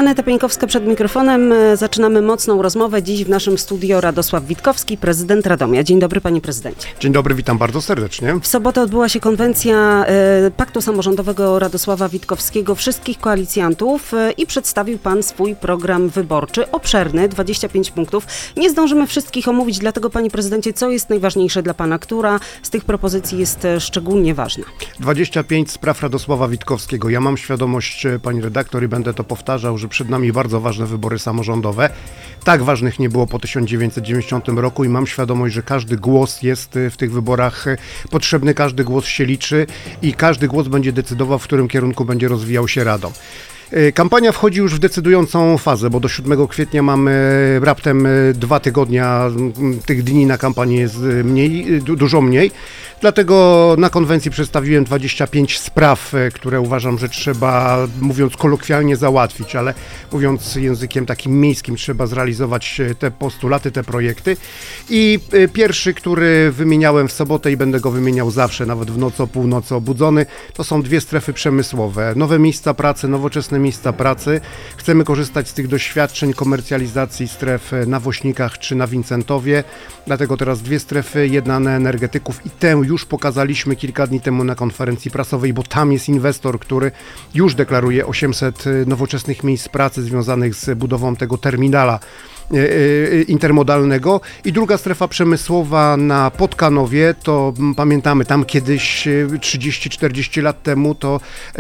Aneta Pieńkowska przed mikrofonem. Zaczynamy mocną rozmowę. Dziś w naszym studio Radosław Witkowski, prezydent Radomia. Dzień dobry, panie prezydencie. Dzień dobry, witam bardzo serdecznie. W sobotę odbyła się konwencja Paktu Samorządowego Radosława Witkowskiego, wszystkich koalicjantów i przedstawił pan swój program wyborczy. Obszerny, 25 punktów. Nie zdążymy wszystkich omówić, dlatego, panie prezydencie, co jest najważniejsze dla pana? Która z tych propozycji jest szczególnie ważna? 25 spraw Radosława Witkowskiego. Ja mam świadomość, pani redaktor, i będę to powtarzał, że przed nami bardzo ważne wybory samorządowe. Tak ważnych nie było po 1990 roku i mam świadomość, że każdy głos jest w tych wyborach potrzebny, każdy głos się liczy i każdy głos będzie decydował, w którym kierunku będzie rozwijał się Radom. Kampania wchodzi już w decydującą fazę, bo do 7 kwietnia mamy raptem 2 tygodnia, tych dni na kampanię jest dużo mniej. Dlatego na konwencji przedstawiłem 25 spraw, które uważam, że trzeba, mówiąc kolokwialnie, załatwić, ale mówiąc językiem takim miejskim, trzeba zrealizować te postulaty, te projekty. I pierwszy, który wymieniałem w sobotę i będę go wymieniał zawsze, nawet w nocy o północy obudzony, to są 2 strefy przemysłowe. Nowe miejsca pracy, nowoczesne miejsca pracy. Chcemy korzystać z tych doświadczeń komercjalizacji stref na Wośnikach czy na Wincentowie. Dlatego teraz 2 strefy, jedna na energetyków i tę już pokazaliśmy kilka dni temu na konferencji prasowej, bo tam jest inwestor, który już deklaruje 800 nowoczesnych miejsc pracy związanych z budową tego terminala intermodalnego. I druga strefa przemysłowa na Podkanowie, to pamiętamy, tam kiedyś 30-40 lat temu to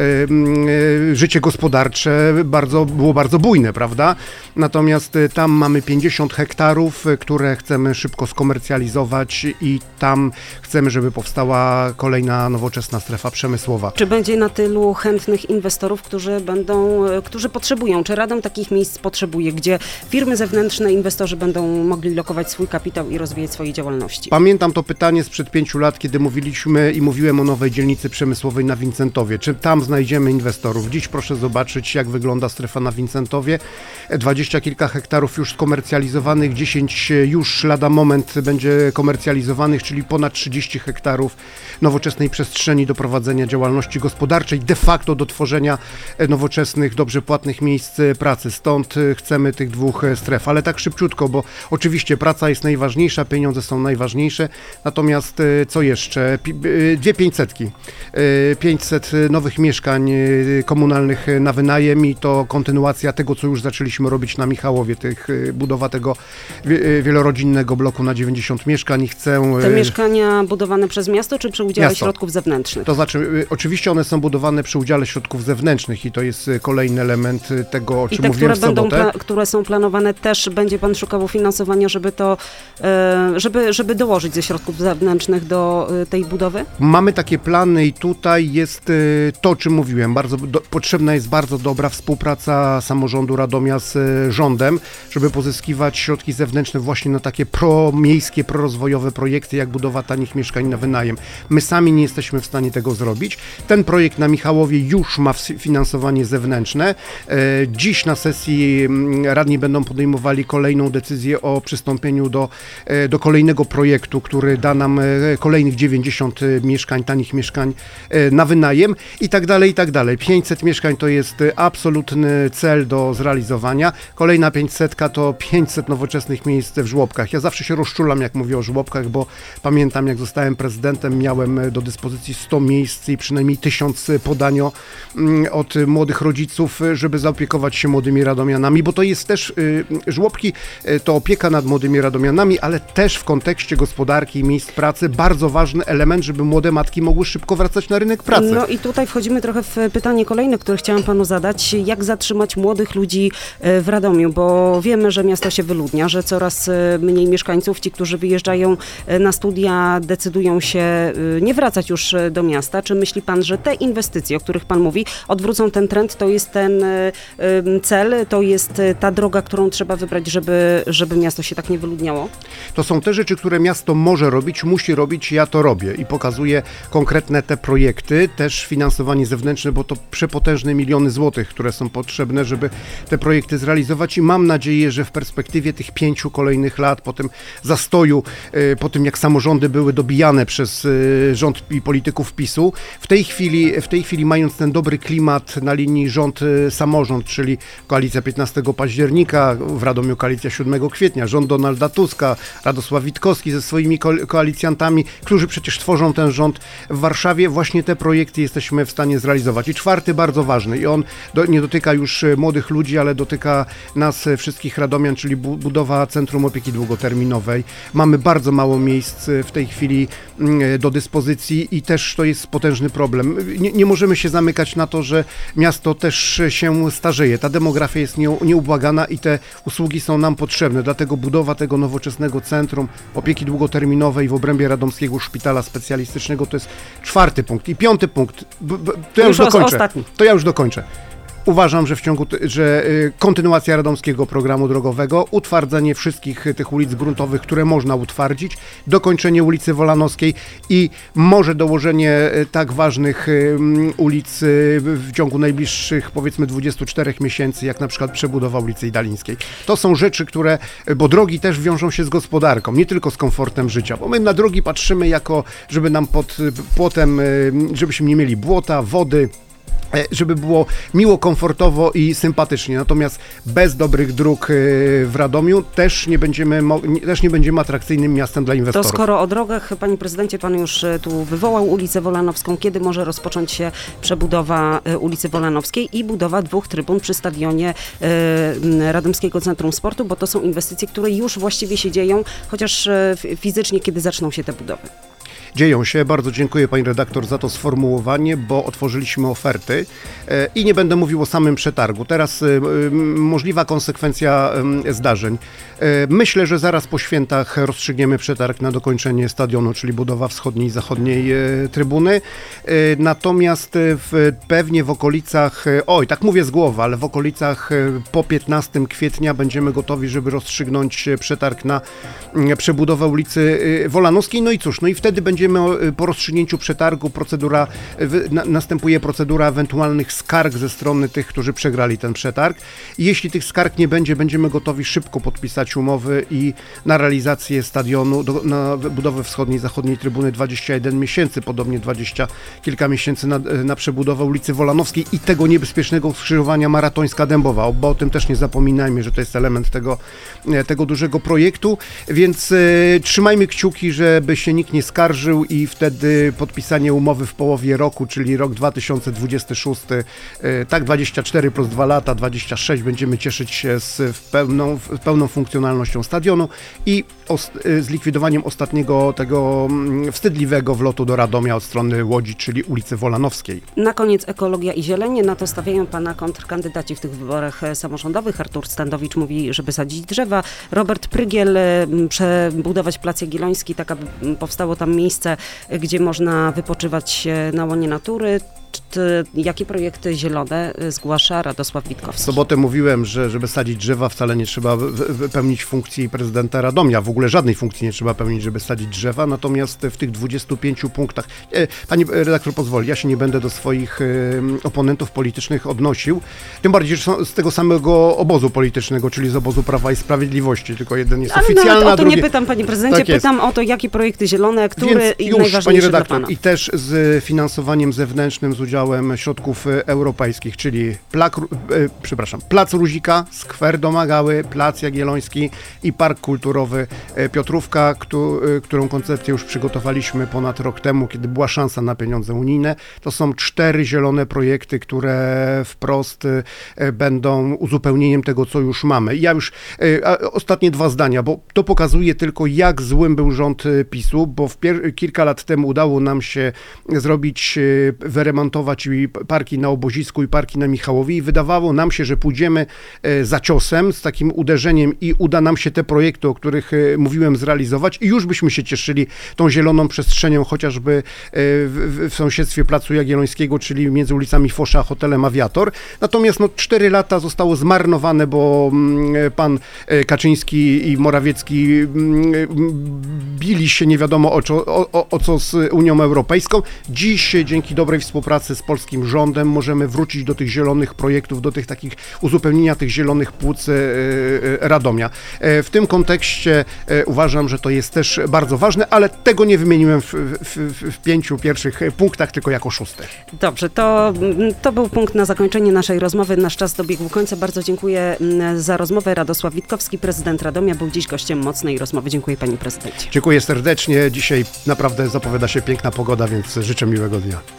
życie gospodarcze było bardzo bujne, prawda? Natomiast tam mamy 50 hektarów, które chcemy szybko skomercjalizować i tam chcemy, żeby powstała kolejna nowoczesna strefa przemysłowa. Czy będzie na tylu chętnych inwestorów, którzy potrzebują? Czy Radom takich miejsc potrzebuje, gdzie firmy zewnętrzne, inwestorzy będą mogli lokować swój kapitał i rozwijać swoje działalności? Pamiętam to pytanie sprzed 5 lat, kiedy mówiłem o nowej dzielnicy przemysłowej na Wincentowie. Czy tam znajdziemy inwestorów? Dziś proszę zobaczyć, jak wygląda strefa na Wincentowie. 20 kilka hektarów już skomercjalizowanych, 10 już lada moment będzie komercjalizowanych, czyli ponad 30 hektarów nowoczesnej przestrzeni do prowadzenia działalności gospodarczej, de facto do tworzenia nowoczesnych, dobrze płatnych miejsc pracy. Stąd chcemy tych 2 stref, ale tak szybciutko, bo oczywiście praca jest najważniejsza, pieniądze są najważniejsze, natomiast co jeszcze? 2 500. 500 nowych mieszkań komunalnych na wynajem i to kontynuacja tego, co już zaczęliśmy robić na Michałowie, budowa tego wielorodzinnego bloku na 90 mieszkań. Te mieszkania budowane przez miasto, czy przy udziale środków zewnętrznych? To znaczy, oczywiście one są budowane przy udziale środków zewnętrznych i to jest kolejny element tego, o czym mówiłem w sobotę. Które są planowane, też będzie pan szukał finansowania, żeby dołożyć ze środków zewnętrznych do tej budowy? Mamy takie plany i tutaj jest to, o czym mówiłem. Potrzebna jest bardzo dobra współpraca samorządu Radomia z rządem, żeby pozyskiwać środki zewnętrzne właśnie na takie promiejskie, prorozwojowe projekty, jak budowa tanich mieszkań na wynajem. My sami nie jesteśmy w stanie tego zrobić. Ten projekt na Michałowie już ma finansowanie zewnętrzne. Dziś na sesji radni będą podejmowali kolejną decyzję o przystąpieniu do kolejnego projektu, który da nam kolejnych 90 mieszkań, tanich mieszkań na wynajem i tak dalej, i tak dalej. 500 mieszkań to jest absolutny cel do zrealizowania. Kolejna 500 to 500 nowoczesnych miejsc w żłobkach. Ja zawsze się rozczulam, jak mówię o żłobkach, bo pamiętam, jak zostałem prezydentem, miałem do dyspozycji 100 miejsc i przynajmniej 1000 podań od młodych rodziców, żeby zaopiekować się młodymi radomianami, bo to jest też żłobki, to opieka nad młodymi radomianami, ale też w kontekście gospodarki i miejsc pracy bardzo ważny element, żeby młode matki mogły szybko wracać na rynek pracy. No i tutaj wchodzimy trochę w pytanie kolejne, które chciałam panu zadać. Jak zatrzymać młodych ludzi w Radomiu? Bo wiemy, że miasto się wyludnia, że coraz mniej mieszkańców, ci, którzy wyjeżdżają na studia, decydują się nie wracać już do miasta. Czy myśli pan, że te inwestycje, o których pan mówi, odwrócą ten trend? To jest ten cel, to jest ta droga, którą trzeba wybrać działać, żeby miasto się tak nie wyludniało? To są te rzeczy, które miasto może robić, musi robić, ja to robię i pokazuję konkretne te projekty, też finansowanie zewnętrzne, bo to przepotężne miliony złotych, które są potrzebne, żeby te projekty zrealizować i mam nadzieję, że w perspektywie tych 5 kolejnych lat, po tym zastoju, po tym jak samorządy były dobijane przez rząd i polityków PiS-u, w tej chwili mając ten dobry klimat na linii rząd-samorząd, czyli koalicja 15 października, w Radomiu koalicja 7 kwietnia, rząd Donalda Tuska, Radosław Witkowski ze swoimi koalicjantami, którzy przecież tworzą ten rząd w Warszawie, właśnie te projekty jesteśmy w stanie zrealizować. I czwarty, bardzo ważny, i on nie dotyka już młodych ludzi, ale dotyka nas wszystkich radomian, czyli budowa Centrum Opieki Długoterminowej. Mamy bardzo mało miejsc w tej chwili do dyspozycji i też to jest potężny problem. Nie możemy się zamykać na to, że miasto też się starzeje. Ta demografia jest nieubłagana i te usługi są nam potrzebne, dlatego budowa tego nowoczesnego Centrum Opieki Długoterminowej w obrębie Radomskiego Szpitala Specjalistycznego to jest czwarty punkt. I piąty punkt, to ja już dokończę. Uważam, że kontynuacja radomskiego programu drogowego, utwardzenie wszystkich tych ulic gruntowych, które można utwardzić, dokończenie ulicy Wolanowskiej i może dołożenie tak ważnych ulic w ciągu najbliższych, powiedzmy, 24 miesięcy, jak na przykład przebudowa ulicy Idalińskiej. To są rzeczy, bo drogi też wiążą się z gospodarką, nie tylko z komfortem życia, bo my na drogi patrzymy żeby nam pod płotem, żebyśmy nie mieli błota, wody, żeby było miło, komfortowo i sympatycznie. Natomiast bez dobrych dróg w Radomiu też nie będziemy atrakcyjnym miastem dla inwestorów. To skoro o drogach, panie prezydencie, pan już tu wywołał ulicę Wolanowską, kiedy może rozpocząć się przebudowa ulicy Wolanowskiej i budowa 2 trybun przy stadionie Radomskiego Centrum Sportu, bo to są inwestycje, które już właściwie się dzieją, chociaż fizycznie, kiedy zaczną się te budowy? Dzieją się. Bardzo dziękuję pani redaktor za to sformułowanie, bo otworzyliśmy oferty i nie będę mówił o samym przetargu. Teraz możliwa konsekwencja zdarzeń. Myślę, że zaraz po świętach rozstrzygniemy przetarg na dokończenie stadionu, czyli budowa wschodniej i zachodniej trybuny. Natomiast pewnie w okolicach, tak mówię z głowy, ale w okolicach po 15 kwietnia będziemy gotowi, żeby rozstrzygnąć przetarg na przebudowę ulicy Wolanowskiej. No i cóż, i wtedy będziemy po rozstrzygnięciu przetargu następuje procedura ewentualnych skarg ze strony tych, którzy przegrali ten przetarg. I jeśli tych skarg nie będzie, będziemy gotowi szybko podpisać umowy i na realizację stadionu, na budowę wschodniej i zachodniej trybuny 21 miesięcy, podobnie 20 kilka miesięcy na przebudowę ulicy Wolanowskiej i tego niebezpiecznego skrzyżowania Maratońska-Dębowa, bo o tym też nie zapominajmy, że to jest element tego dużego projektu, więc trzymajmy kciuki, żeby się nikt nie skarżył i wtedy podpisanie umowy w połowie roku, czyli rok 2026, 24 plus 2 lata, 26, będziemy cieszyć się z pełną funkcjonalnością stadionu i z likwidowaniem ostatniego tego wstydliwego wlotu do Radomia od strony Łodzi, czyli ulicy Wolanowskiej. Na koniec ekologia i zielenie, na to stawiają pana kontrkandydaci w tych wyborach samorządowych. Artur Standowicz mówi, żeby sadzić drzewa, Robert Prygiel przebudować Plac Jagielloński, tak aby powstało tam miejsce, gdzie można wypoczywać na łonie natury. Jakie projekty zielone zgłasza Radosław Witkowski? W sobotę mówiłem, że żeby sadzić drzewa wcale nie trzeba pełnić funkcji prezydenta Radomia. W ogóle żadnej funkcji nie trzeba pełnić, żeby sadzić drzewa. Natomiast w tych 25 punktach, pani redaktor pozwoli, ja się nie będę do swoich oponentów politycznych odnosił. Tym bardziej, że są z tego samego obozu politycznego, czyli z obozu Prawa i Sprawiedliwości. Tylko jeden jest oficjalny, a drugi... nie pytam, panie prezydencie, tak pytam o to, jakie projekty zielone, które i najważniejsze pani redaktor, dla pana. I też z finansowaniem zewnętrznym, z udziałem środków europejskich, czyli Plac Ruzika, Skwer Domagały, Plac Jagielloński i Park Kulturowy Piotrówka, którą koncepcję już przygotowaliśmy ponad rok temu, kiedy była szansa na pieniądze unijne. To są 4 zielone projekty, które wprost będą uzupełnieniem tego, co już mamy. Ja już ostatnie 2 zdania, bo to pokazuje tylko, jak złym był rząd PiS-u, bo kilka lat temu udało nam się wyremontować zrealizować i parki na Obozisku, i parki na Michałowie, i wydawało nam się, że pójdziemy za ciosem, z takim uderzeniem i uda nam się te projekty, o których mówiłem, zrealizować i już byśmy się cieszyli tą zieloną przestrzenią, chociażby w sąsiedztwie Placu Jagiellońskiego, czyli między ulicami Fosza a hotelem Aviator. Natomiast 4 lata zostało zmarnowane, bo pan Kaczyński i Morawiecki bili się nie wiadomo o co z Unią Europejską. Dziś dzięki dobrej współpracy z polskim rządem możemy wrócić do tych zielonych projektów, do tych takich uzupełnienia tych zielonych płuc Radomia. W tym kontekście uważam, że to jest też bardzo ważne, ale tego nie wymieniłem w 5 pierwszych punktach, tylko jako 6. Dobrze, to był punkt na zakończenie naszej rozmowy. Nasz czas dobiegł końca. Bardzo dziękuję za rozmowę. Radosław Witkowski, prezydent Radomia, był dziś gościem mocnej rozmowy. Dziękuję, panie prezydencie. Dziękuję serdecznie. Dzisiaj naprawdę zapowiada się piękna pogoda, więc życzę miłego dnia.